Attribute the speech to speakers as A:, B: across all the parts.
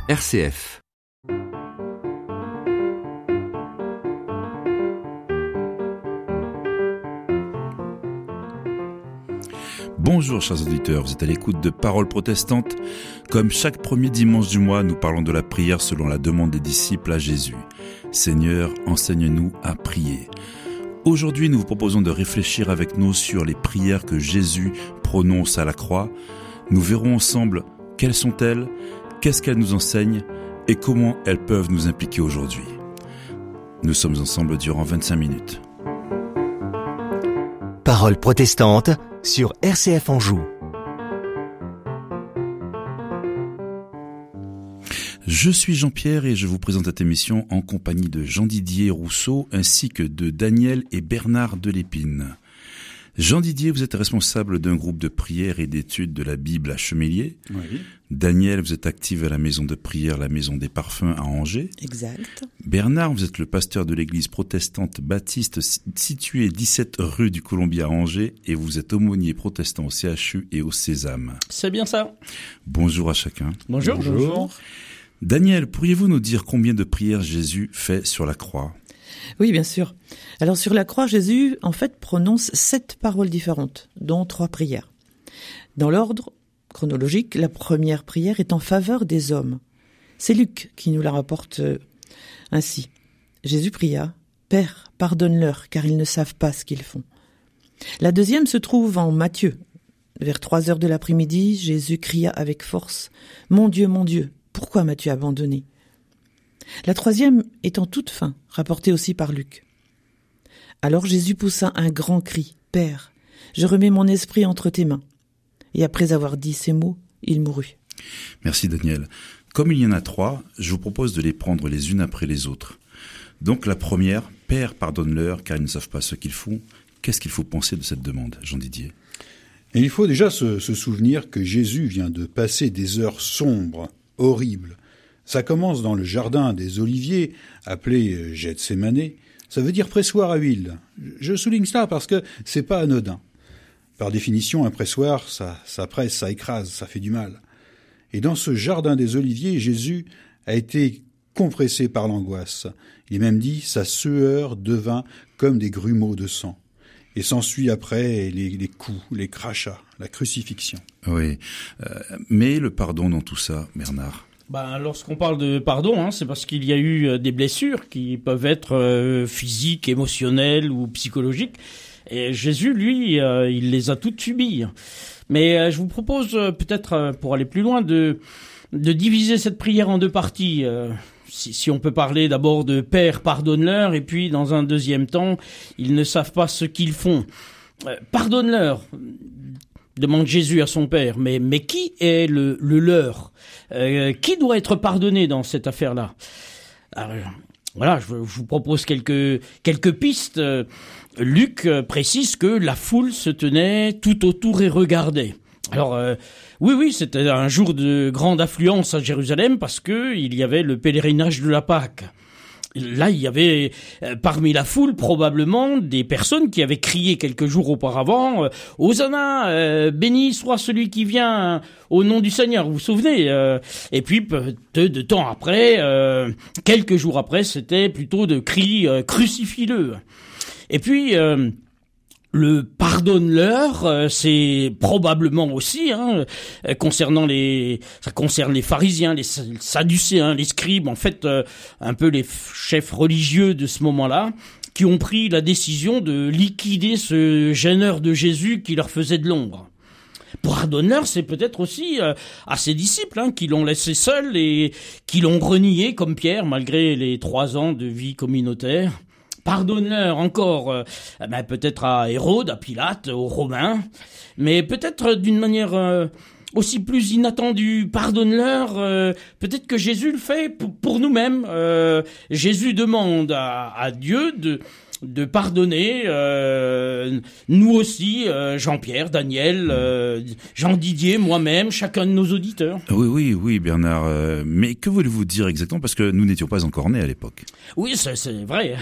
A: RCF.
B: Bonjour chers auditeurs, vous êtes à l'écoute de Paroles protestantes. Comme chaque premier dimanche du mois, nous parlons de la prière selon la demande des disciples à Jésus. Seigneur, enseigne-nous à prier. Aujourd'hui, nous vous proposons de réfléchir avec nous sur les prières que Jésus prononce à la croix. Nous verrons ensemble quelles sont-elles, qu'est-ce qu'elles nous enseignent et comment elles peuvent nous impliquer aujourd'hui. Nous sommes ensemble durant 25 minutes.
C: Paroles protestantes sur RCF Anjou.
B: Je suis Jean-Pierre et je vous présente cette émission en compagnie de Jean-Didier Rousseau ainsi que de Daniel et Bernard Delépine. Jean-Didier, vous êtes responsable d'un groupe de prière et d'études de la Bible à Chemélier.
D: Oui.
B: Daniel, vous êtes actif à la maison de prière, la maison des parfums à Angers.
E: Exact.
B: Bernard, vous êtes le pasteur de l'église protestante baptiste située 17 rue du Colombier à Angers et vous êtes aumônier protestant au CHU et au Sésame.
D: C'est bien ça.
B: Bonjour à chacun.
D: Bonjour. Bonjour.
B: Daniel, pourriez-vous nous dire combien de prières Jésus fait sur la croix ?
E: Oui, bien sûr. Alors sur la croix, Jésus, en fait, prononce 7 paroles différentes, dont 3 prières. Dans l'ordre chronologique, la première prière est en faveur des hommes. C'est Luc qui nous la rapporte ainsi. Jésus pria, « Père, pardonne-leur, car ils ne savent pas ce qu'ils font. » La deuxième se trouve en Matthieu. Vers 3 heures de l'après-midi, Jésus cria avec force, « Mon Dieu, pourquoi m'as-tu abandonné ?» La troisième est en toute fin, rapportée aussi par Luc. Alors Jésus poussa un grand cri, « Père, je remets mon esprit entre tes mains. » Et après avoir dit ces mots, il mourut.
B: Merci Daniel. Comme il y en a 3, je vous propose de les prendre les unes après les autres. Donc la première, « Père, pardonne-leur, car ils ne savent pas ce qu'ils font ». Qu'est-ce qu'il faut penser de cette demande, Jean-Didier ?
D: Et il faut déjà se souvenir que Jésus vient de passer des heures sombres, horribles. Ça commence dans le jardin des Oliviers, appelé Gethsémané. Ça veut dire pressoir à huile. Je souligne cela parce que c'est pas anodin. Par définition, un pressoir, ça presse, ça écrase, ça fait du mal. Et dans ce jardin des Oliviers, Jésus a été compressé par l'angoisse. Il est même dit, sa sueur devint comme des grumeaux de sang. Et s'ensuit après les coups, les crachats, la crucifixion.
B: Oui, mais le pardon dans tout ça, Bernard ?
F: Lorsqu'on parle de pardon, c'est parce qu'il y a eu des blessures qui peuvent être physiques, émotionnelles ou psychologiques. Et Jésus, lui, il les a toutes subies. Mais je vous propose peut-être, pour aller plus loin, de diviser cette prière en 2 parties. Si on peut parler d'abord de « Père, pardonne-leur » et puis dans un deuxième temps, ils ne savent pas ce qu'ils font. Pardonne-leur, demande Jésus à son Père, mais qui est le leur ? Qui doit être pardonné dans cette affaire-là ? Alors, voilà, je vous propose quelques pistes. Luc précise que la foule se tenait tout autour et regardait. Alors, oui, c'était un jour de grande affluence à Jérusalem parce que il y avait le pèlerinage de la Pâque. Là, il y avait parmi la foule probablement des personnes qui avaient crié quelques jours auparavant « Hosanna, béni soit celui qui vient au nom du Seigneur », vous vous souvenez et puis, peu de temps après, quelques jours après, c'était plutôt de cris « Crucifie-le ». Et puis, le pardonne-leur, c'est probablement aussi, ça concerne les pharisiens, les sadducéens, les scribes, en fait, un peu les chefs religieux de ce moment-là, qui ont pris la décision de liquider ce gêneur de Jésus qui leur faisait de l'ombre. Pardonne-leur, c'est peut-être aussi à ses disciples, qui l'ont laissé seul et qui l'ont renié comme Pierre, malgré les 3 ans de vie communautaire. Pardonne-leur encore, peut-être à Hérode, à Pilate, aux Romains, mais peut-être d'une manière aussi plus inattendue. Pardonne-leur, peut-être que Jésus le fait pour nous-mêmes. Jésus demande à Dieu de pardonner, nous aussi, Jean-Pierre, Daniel, Jean-Didier, moi-même, chacun de nos auditeurs.
B: Oui, Bernard. Mais que voulez-vous dire exactement ? Parce que nous n'étions pas encore nés à l'époque.
F: Oui, c'est vrai.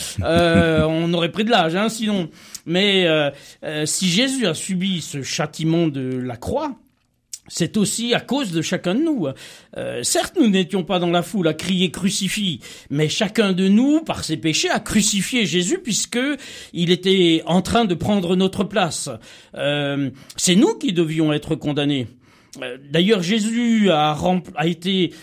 F: On aurait pris de l'âge, sinon. Mais si Jésus a subi ce châtiment de la croix, c'est aussi à cause de chacun de nous. Certes, nous n'étions pas dans la foule à crier crucifie, mais chacun de nous, par ses péchés, a crucifié Jésus puisque il était en train de prendre notre place. C'est nous qui devions être condamnés. D'ailleurs, Jésus a remplacé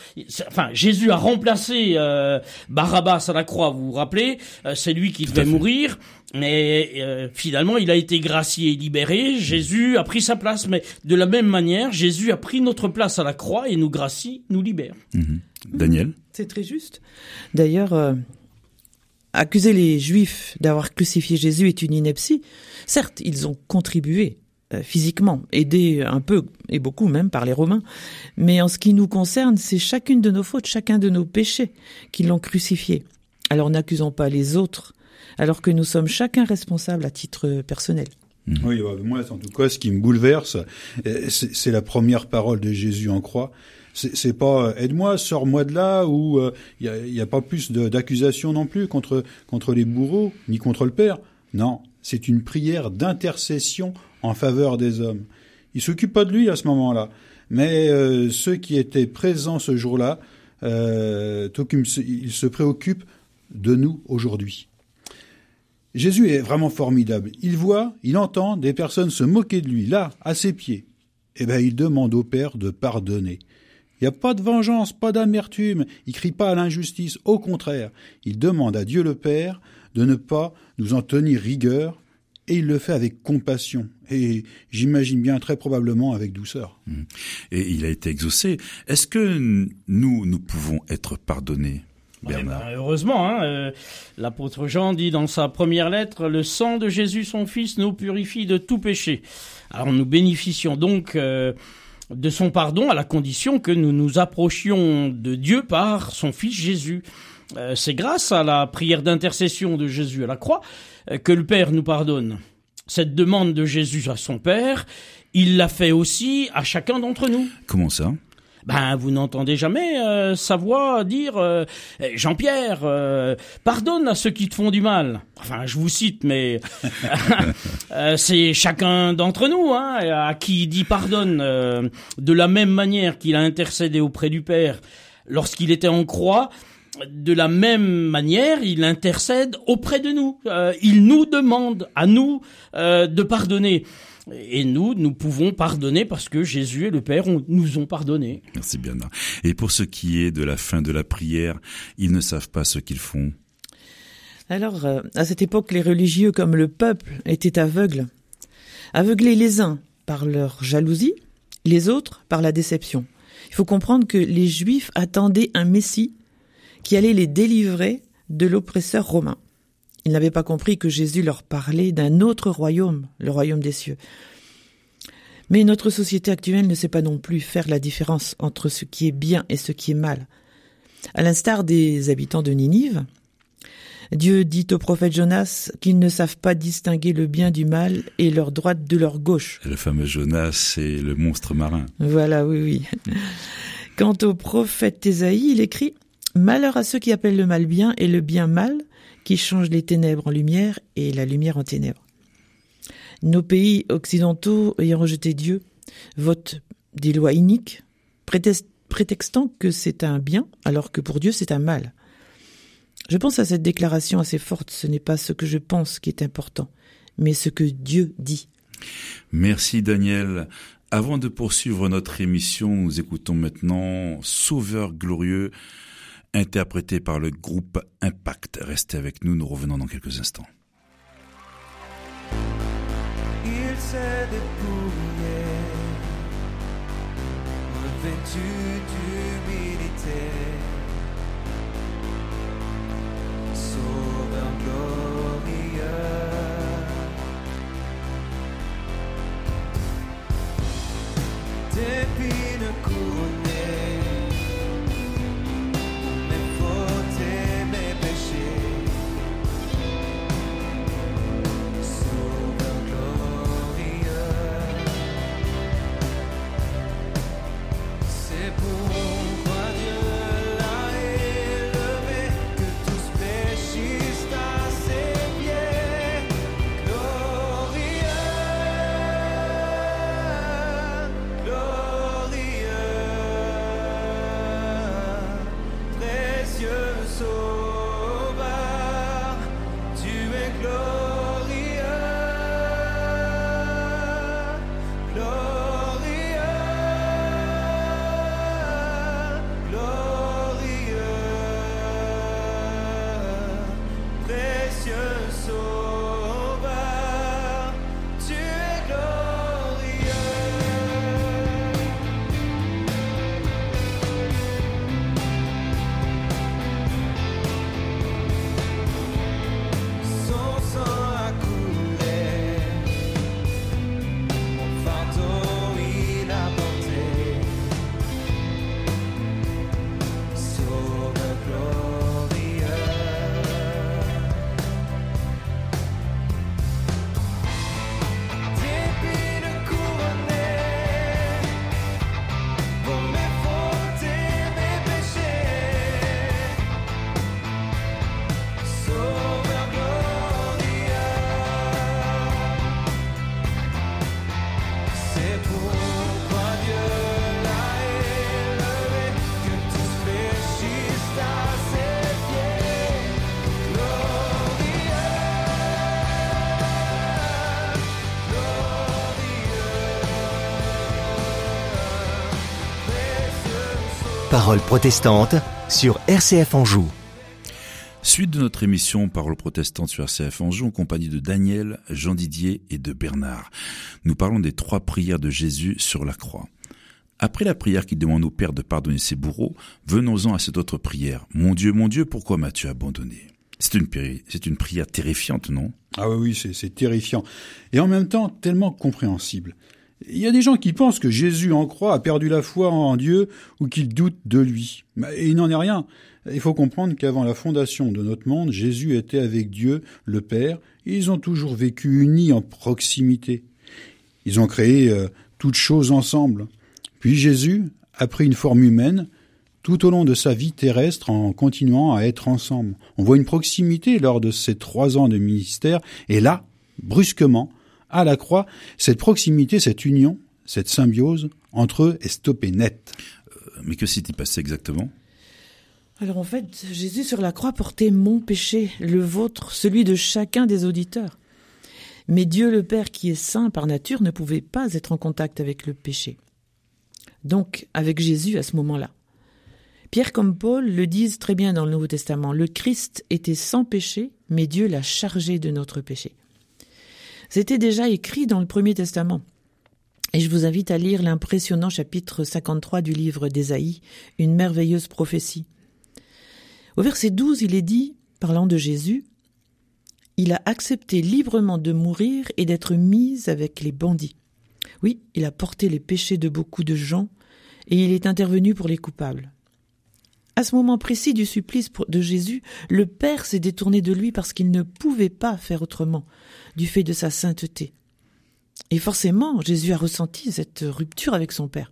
F: Barabbas à la croix, vous vous rappelez, c'est lui qui devait mourir, mais finalement il a été gracié et libéré, Jésus a pris sa place, mais de la même manière, Jésus a pris notre place à la croix et nous gracie, nous libère.
B: Daniel ?
E: C'est très juste. D'ailleurs, accuser les Juifs d'avoir crucifié Jésus est une ineptie. Certes, ils ont contribué physiquement, aidés un peu, et beaucoup même, par les Romains. Mais en ce qui nous concerne, c'est chacune de nos fautes, chacun de nos péchés qui l'ont crucifié. Alors n'accusons pas les autres, alors que nous sommes chacun responsables à titre personnel.
D: Oui, moi, en tout cas, ce qui me bouleverse, c'est la première parole de Jésus en croix. C'est pas aide-moi, sors-moi de là, ou il y a pas plus d'accusations non plus contre les bourreaux ni contre le Père. Non, c'est une prière d'intercession en faveur des hommes. Il s'occupe pas de lui à ce moment-là, mais ceux qui étaient présents ce jour-là, ils se préoccupent de nous aujourd'hui. Jésus est vraiment formidable. Il entend des personnes se moquer de lui, là, à ses pieds. Eh ben, il demande au Père de pardonner. Il n'y a pas de vengeance, pas d'amertume, il crie pas à l'injustice, au contraire, il demande à Dieu le Père de ne pas nous en tenir rigueur, et il le fait avec compassion, et j'imagine bien très probablement avec douceur.
B: Et il a été exaucé. Est-ce que nous pouvons être pardonnés, Bernard ?
F: Heureusement, l'apôtre Jean dit dans sa première lettre, « Le sang de Jésus, son Fils, nous purifie de tout péché. » Alors nous bénéficions donc de son pardon à la condition que nous nous approchions de Dieu par son Fils Jésus. C'est grâce à la prière d'intercession de Jésus à la croix que le Père nous pardonne. Cette demande de Jésus à son Père, il l'a fait aussi à chacun d'entre nous.
B: Comment ça ?
F: Vous n'entendez jamais sa voix dire « Jean-Pierre, pardonne à ceux qui te font du mal ». Enfin, je vous cite, mais c'est chacun d'entre nous à qui il dit pardonne, de la même manière qu'il a intercédé auprès du Père lorsqu'il était en croix. De la même manière, il intercède auprès de nous. Il nous demande à nous de pardonner. Et nous pouvons pardonner parce que Jésus et le Père nous ont pardonné.
B: Merci Bernard. Et pour ce qui est de la fin de la prière, ils ne savent pas ce qu'ils font.
E: Alors, à cette époque, les religieux comme le peuple étaient aveugles. Aveuglés les uns par leur jalousie, les autres par la déception. Il faut comprendre que les Juifs attendaient un Messie qui allait les délivrer de l'oppresseur romain. Ils n'avaient pas compris que Jésus leur parlait d'un autre royaume, le royaume des cieux. Mais notre société actuelle ne sait pas non plus faire la différence entre ce qui est bien et ce qui est mal. À l'instar des habitants de Ninive, Dieu dit au prophète Jonas qu'ils ne savent pas distinguer le bien du mal et leur droite de leur gauche.
B: Le fameux Jonas, c'est le monstre marin.
E: Voilà, oui. Quant au prophète Ésaïe, il écrit « Malheur à ceux qui appellent le mal bien et le bien mal, qui changent les ténèbres en lumière et la lumière en ténèbres. » Nos pays occidentaux, ayant rejeté Dieu, votent des lois iniques, prétextant que c'est un bien, alors que pour Dieu c'est un mal. Je pense à cette déclaration assez forte, ce n'est pas ce que je pense qui est important, mais ce que Dieu dit.
B: Merci Daniel. Avant de poursuivre notre émission, nous écoutons maintenant Sauveur glorieux, interprété par le groupe Impact. Restez avec nous, nous revenons dans quelques instants.
A: Il s'est dépouillé, revêtu d'humilité, Sauveur glorieux. D'épines couronnées, pour moi Dieu
C: Paroles protestantes sur RCF Anjou.
B: Suite de notre émission Paroles protestantes sur RCF Anjou en compagnie de Daniel, Jean Didier et de Bernard. Nous parlons des 3 prières de Jésus sur la croix. Après la prière qui demande au Père de pardonner ses bourreaux, venons-en à cette autre prière. Mon Dieu, pourquoi m'as-tu abandonné ? C'est une prière terrifiante, non ?
D: Ah oui, c'est terrifiant. Et en même temps, tellement compréhensible. Il y a des gens qui pensent que Jésus en croix a perdu la foi en Dieu ou qu'il doute de lui. Et il n'en est rien. Il faut comprendre qu'avant la fondation de notre monde, Jésus était avec Dieu, le Père, et ils ont toujours vécu unis en proximité. Ils ont créé toutes choses ensemble. Puis Jésus a pris une forme humaine tout au long de sa vie terrestre en continuant à être ensemble. On voit une proximité lors de ces 3 ans de ministère, et là, brusquement, à la croix, cette proximité, cette union, cette symbiose entre eux est stoppée net.
B: Mais que s'est-il passé exactement ?
E: Alors en fait, Jésus sur la croix portait mon péché, le vôtre, celui de chacun des auditeurs. Mais Dieu le Père, qui est saint par nature, ne pouvait pas être en contact avec le péché. Donc, avec Jésus à ce moment-là. Pierre comme Paul le disent très bien dans le Nouveau Testament. Le Christ était sans péché, mais Dieu l'a chargé de notre péché. C'était déjà écrit dans le Premier Testament. Et je vous invite à lire l'impressionnant chapitre 53 du livre d'Ésaïe, une merveilleuse prophétie. Au verset 12, il est dit, parlant de Jésus, « Il a accepté librement de mourir et d'être mis avec les bandits. Oui, il a porté les péchés de beaucoup de gens et il est intervenu pour les coupables. » À ce moment précis du supplice de Jésus, le Père s'est détourné de lui parce qu'il ne pouvait pas faire autrement, du fait de sa sainteté. Et forcément, Jésus a ressenti cette rupture avec son Père.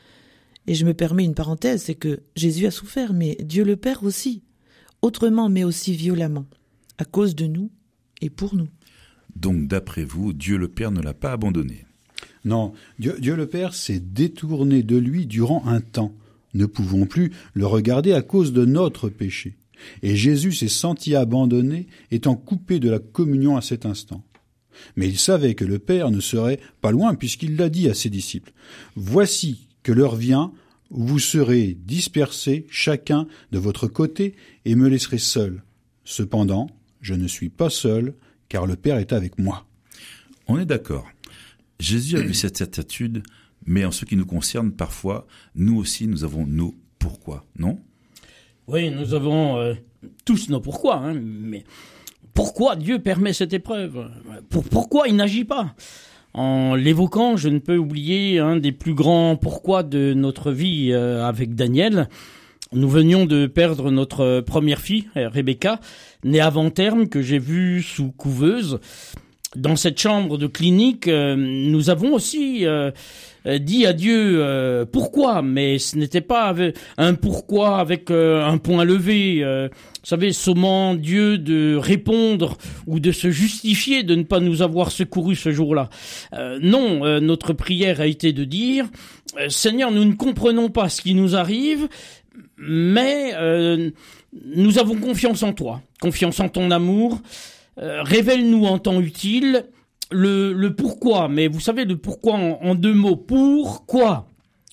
E: Et je me permets une parenthèse, c'est que Jésus a souffert, mais Dieu le Père aussi, autrement mais aussi violemment, à cause de nous et pour nous.
B: Donc, d'après vous, Dieu le Père ne l'a pas abandonné ?
D: Non, Dieu le Père s'est détourné de lui durant un temps. Ne pouvons plus le regarder à cause de notre péché. Et Jésus s'est senti abandonné, étant coupé de la communion à cet instant. Mais il savait que le Père ne serait pas loin, puisqu'il l'a dit à ses disciples. « Voici que l'heure vient où vous serez dispersés chacun de votre côté et me laisserez seul. Cependant, je ne suis pas seul, car le Père est avec moi. »
B: On est d'accord. Jésus a eu cette certitude, mais en ce qui nous concerne, parfois, nous aussi, nous avons nos pourquoi, non ?
F: Oui, nous avons tous nos pourquoi, hein, mais pourquoi Dieu permet cette épreuve ? Pourquoi il n'agit pas ? En l'évoquant, je ne peux oublier un des plus grands pourquoi de notre vie avec Daniel. Nous venions de perdre notre première fille, Rebecca, née avant terme, que j'ai vue sous couveuse. Dans cette chambre de clinique, nous avons aussi dit à Dieu pourquoi, mais ce n'était pas un pourquoi avec un point levé, vous savez, sommant Dieu de répondre ou de se justifier de ne pas nous avoir secourus ce jour-là. Non, notre prière a été de dire Seigneur, nous ne comprenons pas ce qui nous arrive, mais nous avons confiance en toi, confiance en ton amour. Révèle-nous en temps utile le pourquoi, mais vous savez le pourquoi en 2 mots. Pourquoi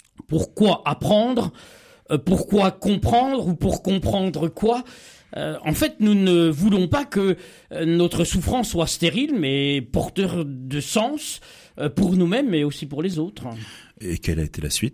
F: apprendre, pourquoi comprendre ou pour comprendre quoi. En fait, nous ne voulons pas que notre souffrance soit stérile, mais porteur de sens pour nous-mêmes, mais aussi pour les autres.
B: Et quelle a été la suite ?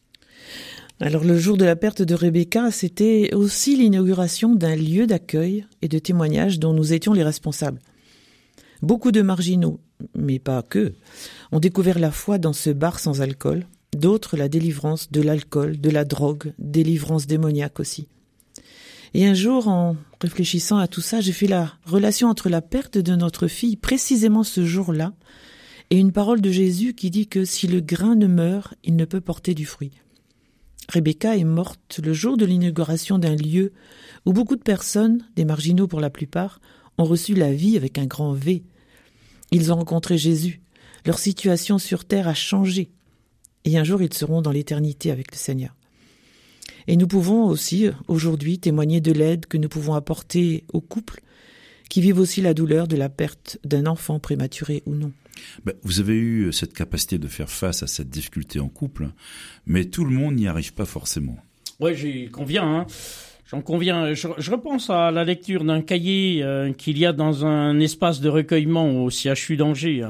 E: Alors le jour de la perte de Rebecca, c'était aussi l'inauguration d'un lieu d'accueil et de témoignage dont nous étions les responsables. Beaucoup de marginaux, mais pas que, ont découvert la foi dans ce bar sans alcool, d'autres la délivrance de l'alcool, de la drogue, délivrance démoniaque aussi. Et un jour, en réfléchissant à tout ça, j'ai fait la relation entre la perte de notre fille, précisément ce jour-là, et une parole de Jésus qui dit que si le grain ne meurt, il ne peut porter du fruit. Rebecca est morte le jour de l'inauguration d'un lieu où beaucoup de personnes, des marginaux pour la plupart, ont reçu la vie avec un grand V. Ils ont rencontré Jésus. Leur situation sur terre a changé. Et un jour, ils seront dans l'éternité avec le Seigneur. Et nous pouvons aussi, aujourd'hui, témoigner de l'aide que nous pouvons apporter aux couples qui vivent aussi la douleur de la perte d'un enfant prématuré ou non.
B: Vous avez eu cette capacité de faire face à cette difficulté en couple, mais tout le monde n'y arrive pas forcément.
F: Ouais, j'y conviens, hein. J'en conviens. Je repense à la lecture d'un cahier qu'il y a dans un espace de recueillement au CHU d'Angers.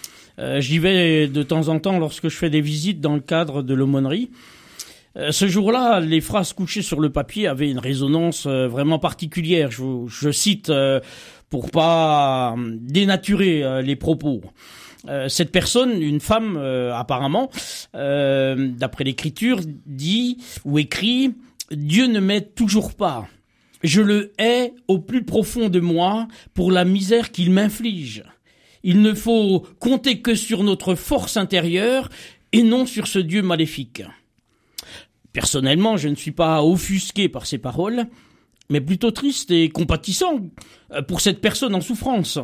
F: J'y vais de temps en temps lorsque je fais des visites dans le cadre de l'aumônerie. Ce jour-là, les phrases couchées sur le papier avaient une résonance vraiment particulière. Je cite pour pas dénaturer les propos. Cette personne, une femme apparemment, d'après l'écriture, dit ou écrit « Dieu ne m'aide toujours pas. Je le hais au plus profond de moi pour la misère qu'il m'inflige. Il ne faut compter que sur notre force intérieure et non sur ce Dieu maléfique. » Personnellement, je ne suis pas offusqué par ces paroles, mais plutôt triste et compatissant pour cette personne en souffrance.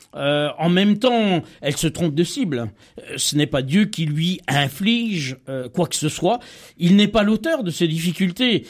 F: En même temps, elle se trompe de cible. Ce n'est pas Dieu qui lui inflige quoi que ce soit. Il n'est pas l'auteur de ces difficultés.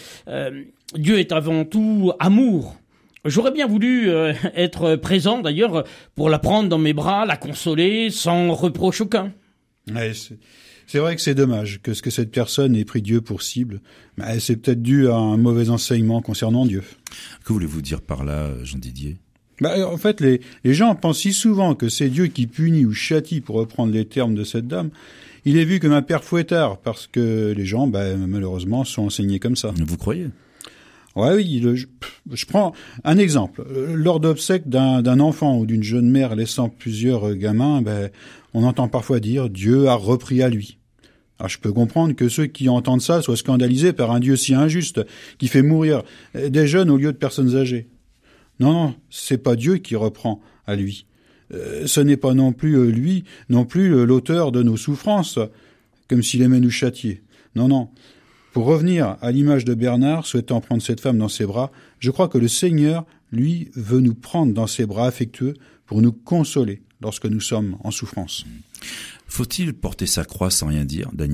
F: Dieu est avant tout amour. J'aurais bien voulu être présent, d'ailleurs, pour la prendre dans mes bras, la consoler, sans reproche aucun.
D: Ouais, c'est vrai que c'est dommage que cette personne ait pris Dieu pour cible. Mais c'est peut-être dû à un mauvais enseignement concernant Dieu.
B: Que voulez-vous dire par là, Jean Didier ?
D: En fait, les gens pensent si souvent que c'est Dieu qui punit ou châtie, pour reprendre les termes de cette dame. Il est vu comme un père fouettard, parce que les gens, malheureusement, sont enseignés comme ça.
B: Vous croyez ?
D: Ouais, oui, je prends un exemple. Lors d'obsèques d'un enfant ou d'une jeune mère laissant plusieurs gamins, on entend parfois dire « Dieu a repris à lui ». Alors je peux comprendre que ceux qui entendent ça soient scandalisés par un Dieu si injuste, qui fait mourir des jeunes au lieu de personnes âgées. Non, c'est pas Dieu qui reprend à lui. Ce n'est pas non plus lui, non plus l'auteur de nos souffrances, comme s'il aimait nous châtier. Non. Pour revenir à l'image de Bernard, souhaitant prendre cette femme dans ses bras, je crois que le Seigneur, lui, veut nous prendre dans ses bras affectueux pour nous consoler lorsque nous sommes en souffrance.
B: Faut-il porter sa croix sans rien dire, Daniel ?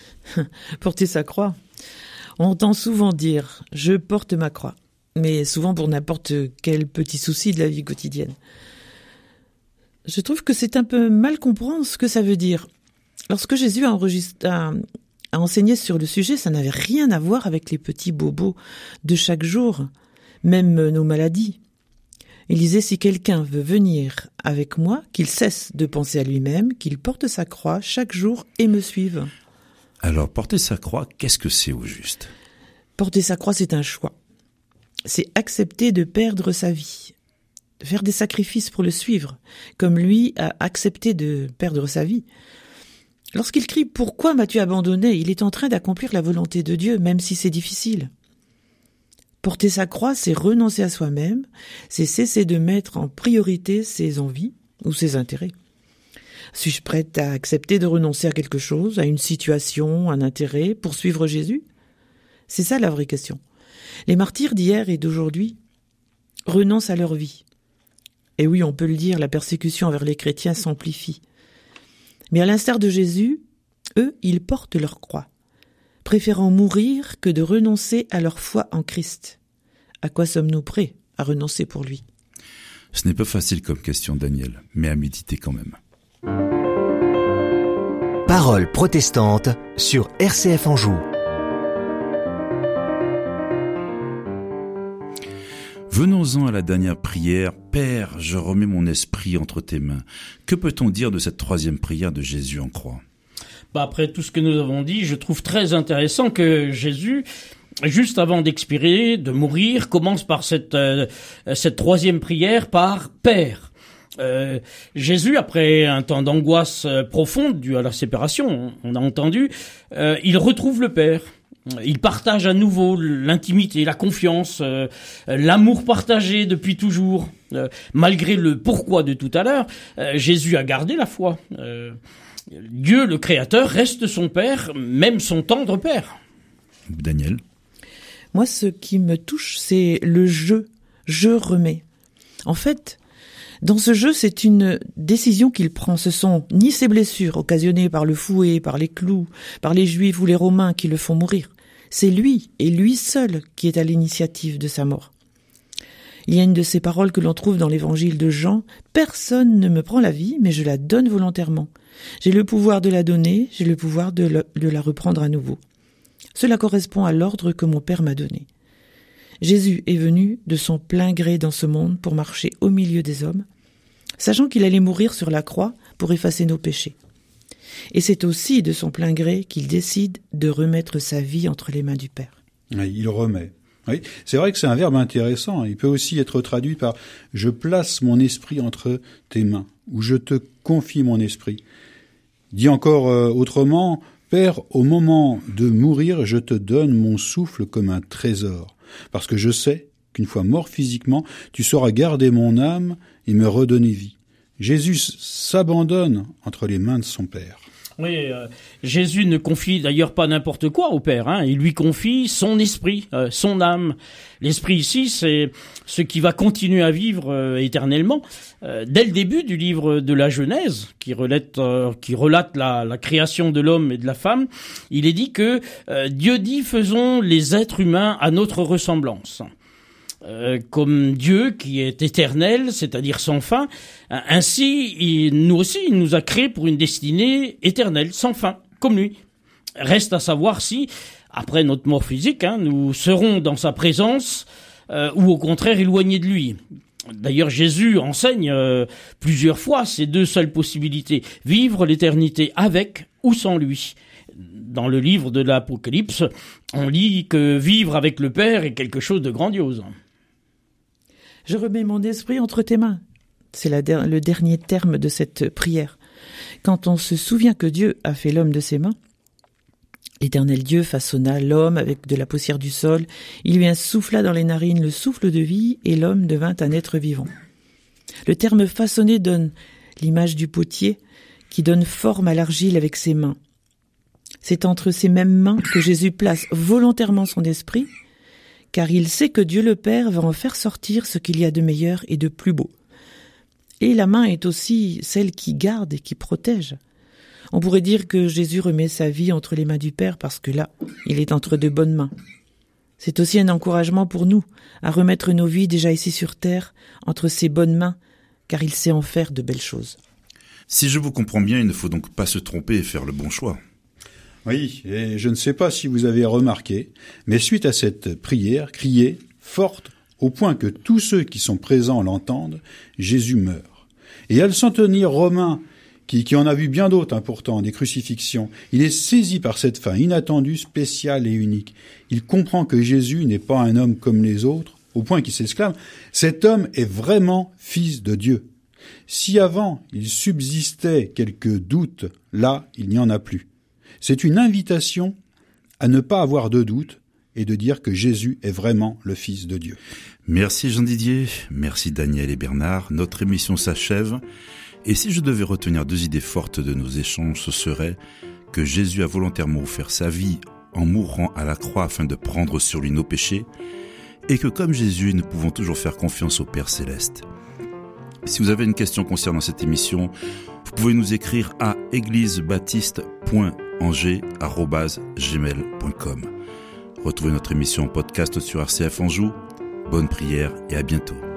E: Porter sa croix. On entend souvent dire « je porte ma croix », mais souvent pour n'importe quel petit souci de la vie quotidienne. Je trouve que c'est un peu mal comprendre ce que ça veut dire. Lorsque Jésus a enseigné sur le sujet, ça n'avait rien à voir avec les petits bobos de chaque jour, même nos maladies. Il disait, si quelqu'un veut venir avec moi, qu'il cesse de penser à lui-même, qu'il porte sa croix chaque jour et me suive.
B: Alors, porter sa croix, qu'est-ce que c'est au juste ?
E: Porter sa croix, c'est un choix. C'est accepter de perdre sa vie, faire des sacrifices pour le suivre, comme lui a accepté de perdre sa vie. Lorsqu'il crie « Pourquoi m'as-tu abandonné ?», il est en train d'accomplir la volonté de Dieu, même si c'est difficile. Porter sa croix, c'est renoncer à soi-même, c'est cesser de mettre en priorité ses envies ou ses intérêts. Suis-je prête à accepter de renoncer à quelque chose, à une situation, un intérêt, pour suivre Jésus ? C'est ça la vraie question. Les martyrs d'hier et d'aujourd'hui renoncent à leur vie. Et oui, on peut le dire, la persécution envers les chrétiens s'amplifie. Mais à l'instar de Jésus, eux, ils portent leur croix, préférant mourir que de renoncer à leur foi en Christ. À quoi sommes-nous prêts à renoncer pour lui ?
B: Ce n'est pas facile comme question, Daniel, mais à méditer quand même.
C: Parole protestante sur RCF Anjou.
B: Venons-en à la dernière prière. Père, je remets mon esprit entre tes mains. Que peut-on dire de cette troisième prière de Jésus en croix ?
F: Après tout ce que nous avons dit, je trouve très intéressant que Jésus, juste avant d'expirer, de mourir, commence par cette troisième prière par « Père ». Jésus, après un temps d'angoisse profonde due à la séparation, on a entendu, il retrouve le Père. Il partage à nouveau l'intimité, la confiance, l'amour partagé depuis toujours. Malgré le pourquoi de tout à l'heure, Jésus a gardé la foi. Dieu, le Créateur, reste son Père, même son tendre Père.
B: Daniel ?
E: Moi, ce qui me touche, c'est le jeu. Je remets. En fait, dans ce jeu, c'est une décision qu'il prend. Ce sont ni ses blessures occasionnées par le fouet, par les clous, par les Juifs ou les Romains qui le font mourir. C'est lui, et lui seul, qui est à l'initiative de sa mort. Il y a une de ces paroles que l'on trouve dans l'évangile de Jean. « Personne ne me prend la vie, mais je la donne volontairement. J'ai le pouvoir de la donner, j'ai le pouvoir de la reprendre à nouveau. » Cela correspond à l'ordre que mon Père m'a donné. Jésus est venu de son plein gré dans ce monde pour marcher au milieu des hommes, sachant qu'il allait mourir sur la croix pour effacer nos péchés. Et c'est aussi de son plein gré qu'il décide de remettre sa vie entre les mains du Père.
D: Oui, il remet. Oui, c'est vrai que c'est un verbe intéressant. Il peut aussi être traduit par « je place mon esprit entre tes mains » ou « je te confie mon esprit ». Dit encore autrement, « Père, au moment de mourir, je te donne mon souffle comme un trésor, parce que je sais qu'une fois mort physiquement, tu sauras garder mon âme et me redonner vie. » Jésus s'abandonne entre les mains de son Père.
F: Oui, Jésus ne confie d'ailleurs pas n'importe quoi au Père, hein. Il lui confie son esprit, son âme. L'esprit ici, c'est ce qui va continuer à vivre éternellement. Dès le début du livre de la Genèse, qui relate la création de l'homme et de la femme, il est dit que Dieu dit « faisons les êtres humains à notre ressemblance ». Comme Dieu qui est éternel, c'est-à-dire sans fin, ainsi il nous a créés pour une destinée éternelle, sans fin, comme lui. Reste à savoir si, après notre mort physique, nous serons dans sa présence ou au contraire éloignés de lui. D'ailleurs, Jésus enseigne plusieurs fois ces deux seules possibilités, vivre l'éternité avec ou sans lui. Dans le livre de l'Apocalypse, on lit que vivre avec le Père est quelque chose de grandiose.
E: Je remets mon esprit entre tes mains. C'est le dernier terme de cette prière. Quand on se souvient que Dieu a fait l'homme de ses mains, l'Éternel Dieu façonna l'homme avec de la poussière du sol, il lui insuffla dans les narines le souffle de vie et l'homme devint un être vivant. Le terme façonner donne l'image du potier qui donne forme à l'argile avec ses mains. C'est entre ces mêmes mains que Jésus place volontairement son esprit, car il sait que Dieu le Père va en faire sortir ce qu'il y a de meilleur et de plus beau. Et la main est aussi celle qui garde et qui protège. On pourrait dire que Jésus remet sa vie entre les mains du Père parce que là, il est entre de bonnes mains. C'est aussi un encouragement pour nous à remettre nos vies déjà ici sur terre entre ses bonnes mains, car il sait en faire de belles choses.
B: Si je vous comprends bien, il ne faut donc pas se tromper et faire le bon choix.
D: Oui, et je ne sais pas si vous avez remarqué, mais suite à cette prière, criée, forte, au point que tous ceux qui sont présents l'entendent, Jésus meurt. Et à le centenaire romain, qui en a vu bien d'autres pourtant, des crucifixions, il est saisi par cette fin inattendue, spéciale et unique. Il comprend que Jésus n'est pas un homme comme les autres, au point qu'il s'exclame « Cet homme est vraiment fils de Dieu ». Si avant il subsistait quelques doutes, là il n'y en a plus. C'est une invitation à ne pas avoir de doute et de dire que Jésus est vraiment le Fils de Dieu.
B: Merci Jean-Didier, merci Daniel et Bernard. Notre émission s'achève. Et si je devais retenir 2 idées fortes de nos échanges, ce serait que Jésus a volontairement offert sa vie en mourant à la croix afin de prendre sur lui nos péchés, et que comme Jésus, nous pouvons toujours faire confiance au Père Céleste. Si vous avez une question concernant cette émission, vous pouvez nous écrire à égliseBaptiste.angers@gmail.com. Retrouvez notre émission en podcast sur RCF Anjou. Bonne prière et à bientôt.